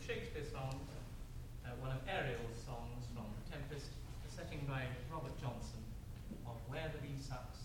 Shakespeare song, one of Ariel's songs from The Tempest, a setting by Robert Johnson of Where the Bee Sucks